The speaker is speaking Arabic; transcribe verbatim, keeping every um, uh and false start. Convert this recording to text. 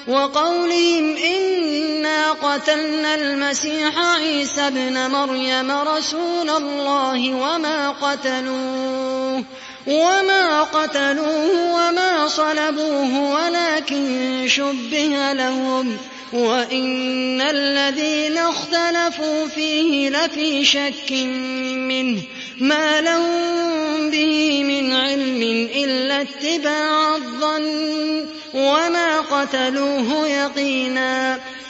وقولهم إنا قتلنا المسيح عيسى ابن مريم رسول الله وما قتلوه وما قتلوه وما صلبوه ولكن شبه لهم وإن الذين اختلفوا فيه لفي شك منه ما لهم به من علم إلا اتباع الظن وما قتلوه يقينا